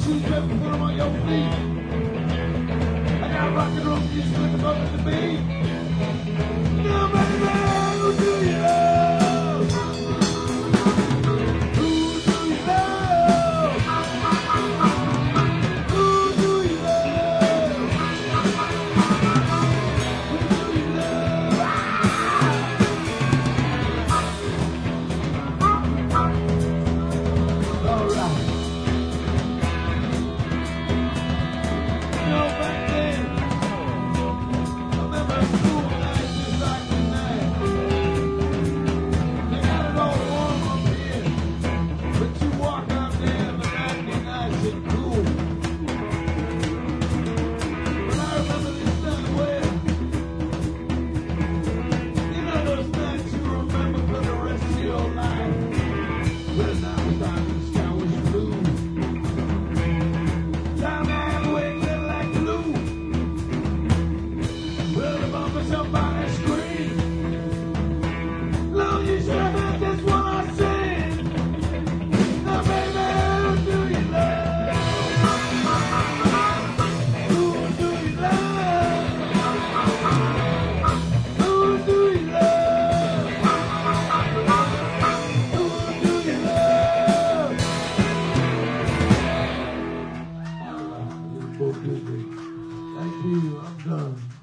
shoes, grab and put them on your feet. I got rock and roll music with the bump and the beat. Now, baby, who do you love? Who do you love? Who do you love? Who do you love? All right. You know, back then, I remember school nights just like tonight. They got it all warm up here, but you walk out there and the night be nice and cool. But I remember this time well. You know those nights you remember for the rest of your life. Well, now it's time the sky was blue. Time to have a wake look like glue. Well, the bumpers up on the screen. Long as you're happy, that's what I said. Now, baby, who do you love? Who do you love? Who do you love? Who do you love? Thank you. I'm done.